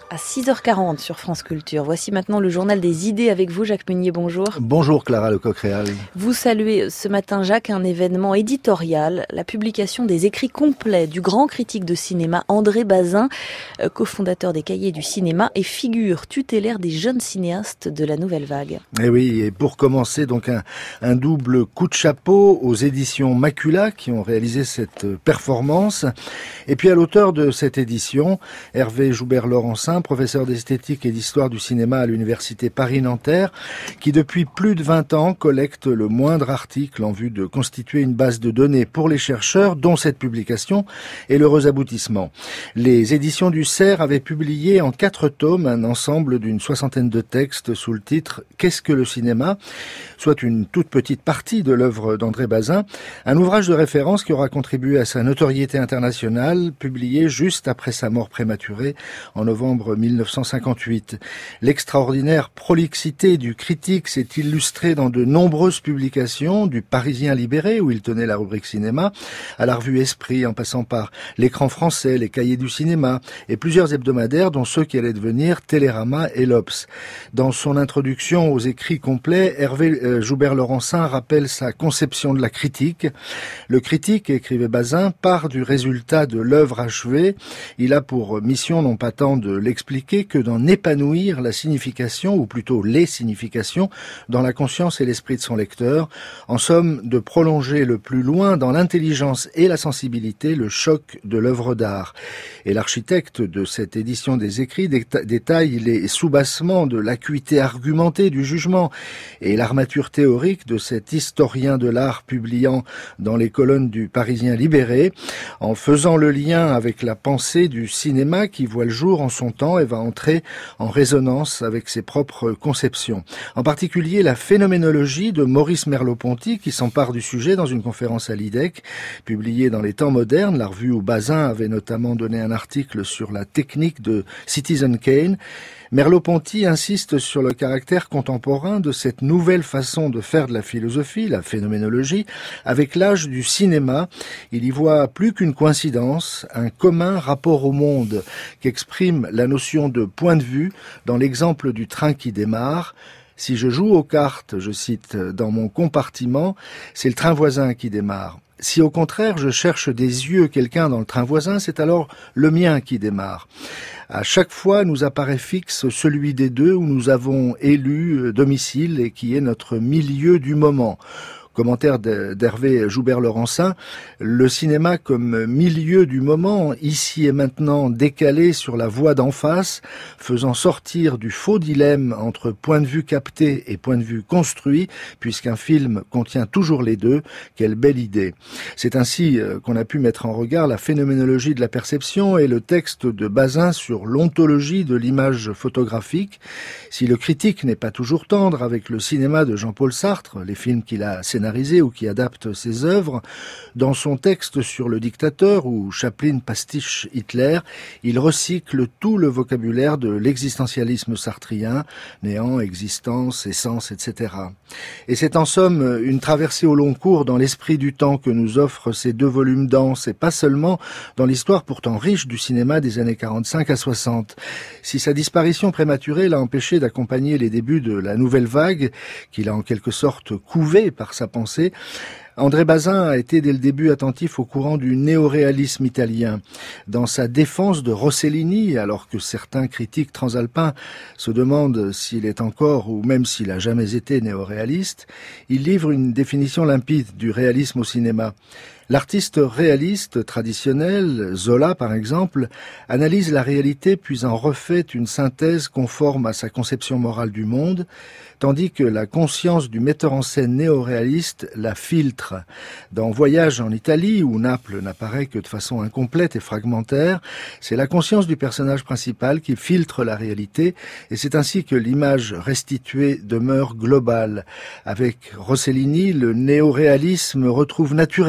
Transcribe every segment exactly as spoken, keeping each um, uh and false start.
À six heures quarante sur France Culture. Voici maintenant le journal des idées avec vous, Jacques Meunier, bonjour. Bonjour Clara Lecoq-Réal. Vous saluez ce matin, Jacques, un événement éditorial, la publication des écrits complets du grand critique de cinéma André Bazin, cofondateur des Cahiers du cinéma et figure tutélaire des jeunes cinéastes de la Nouvelle Vague. Et oui, et pour commencer, donc un, un double coup de chapeau aux éditions Macula qui ont réalisé cette performance. Et puis à l'auteur de cette édition, Hervé Joubert-Laurencin, professeur d'esthétique et d'histoire du cinéma à l'université Paris-Nanterre, qui depuis plus de vingt ans collecte le moindre article en vue de constituer une base de données pour les chercheurs, dont cette publication est l'heureux aboutissement. Les éditions du Cerf avaient publié en quatre tomes un ensemble d'une soixantaine de textes sous le titre « Qu'est-ce que le cinéma ?», soit une toute petite partie de l'œuvre d'André Bazin, un ouvrage de référence qui aura contribué à sa notoriété internationale, publié juste après sa mort prématurée en novembre mille neuf cent cinquante-huit. L'extraordinaire prolixité du critique s'est illustrée dans de nombreuses publications, du Parisien libéré, où il tenait la rubrique cinéma, à la revue Esprit, en passant par l'Écran français, les Cahiers du cinéma, et plusieurs hebdomadaires, dont ceux qui allaient devenir Télérama et l'Obs. Dans son introduction aux écrits complets, Hervé euh, Joubert-Laurencin rappelle sa conception de la critique. Le critique, écrivait Bazin, part du résultat de l'œuvre achevée. Il a pour mission non pas tant de l'expliquer que d'en épanouir la signification, ou plutôt les significations, dans la conscience et l'esprit de son lecteur. En somme, de prolonger le plus loin dans l'intelligence et la sensibilité le choc de l'œuvre d'art. Et l'architecte de cette édition des écrits déta- détaille les soubassements de l'acuité argumentée du jugement et l'armature théorique de cet historien de l'art publiant dans les colonnes du Parisien libéré, en faisant le lien avec la pensée du cinéma qui voit le jour en son temps et va entrer en résonance avec ses propres conceptions. En particulier la phénoménologie de Maurice Merleau-Ponty qui s'empare du sujet dans une conférence à l'I D E C, publiée dans les Temps modernes, la revue où Bazin avait notamment donné un article sur la technique de Citizen Kane. Merleau-Ponty insiste sur le caractère contemporain de cette nouvelle façon de faire de la philosophie, la phénoménologie, avec l'âge du cinéma. Il y voit plus qu'une coïncidence, un commun rapport au monde qu'exprime la notion de point de vue dans l'exemple du train qui démarre. Si je joue aux cartes, je cite, dans mon compartiment, c'est le train voisin qui démarre. Si au contraire je cherche des yeux quelqu'un dans le train voisin, c'est alors le mien qui démarre. À chaque fois nous apparaît fixe celui des deux où nous avons élu domicile et qui est notre milieu du moment. Commentaire d'Hervé Joubert-Laurencin, le cinéma comme milieu du moment, ici et maintenant décalé sur la voie d'en face, faisant sortir du faux dilemme entre point de vue capté et point de vue construit, puisqu'un film contient toujours les deux. Quelle belle idée. C'est ainsi qu'on a pu mettre en regard la phénoménologie de la perception et le texte de Bazin sur l'ontologie de l'image photographique. Si le critique n'est pas toujours tendre avec le cinéma de Jean-Paul Sartre, les films qu'il a scénarisés ou qui adapte ses œuvres, dans son texte sur le dictateur où Chaplin pastiche Hitler, il recycle tout le vocabulaire de l'existentialisme sartrien, néant, existence, essence, et cetera. Et c'est en somme une traversée au long cours dans l'esprit du temps que nous offrent ces deux volumes denses, et pas seulement dans l'histoire pourtant riche du cinéma des années quarante-cinq à soixante. Si sa disparition prématurée l'a empêché d'accompagner les débuts de la nouvelle vague, qu'il a en quelque sorte couvé par sa pensée, André Bazin a été dès le début attentif au courant du néoréalisme italien. Dans sa défense de Rossellini, alors que certains critiques transalpins se demandent s'il est encore ou même s'il a jamais été néoréaliste, il livre une définition limpide du réalisme au cinéma. L'artiste réaliste traditionnel, Zola par exemple, analyse la réalité puis en refait une synthèse conforme à sa conception morale du monde, tandis que la conscience du metteur en scène néo-réaliste la filtre. Dans Voyage en Italie, où Naples n'apparaît que de façon incomplète et fragmentaire, c'est la conscience du personnage principal qui filtre la réalité, et c'est ainsi que l'image restituée demeure globale. Avec Rossellini, le néo-réalisme retrouve naturellement le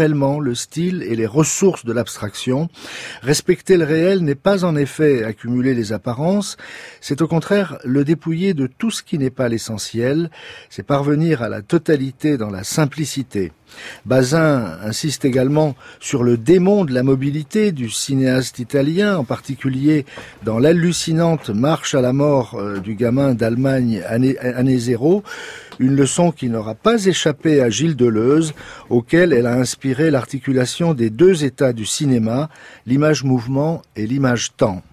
le style et les ressources de l'abstraction. Respecter le réel n'est pas en effet accumuler les apparences, c'est au contraire le dépouiller de tout ce qui n'est pas l'essentiel, c'est parvenir à la totalité dans la simplicité. Bazin insiste également sur le démon de la mobilité du cinéaste italien, en particulier dans l'hallucinante marche à la mort du gamin d'Allemagne année, année zéro, une leçon qui n'aura pas échappé à Gilles Deleuze, auquel elle a inspiré l'articulation des deux états du cinéma, l'image-mouvement et l'image-temps.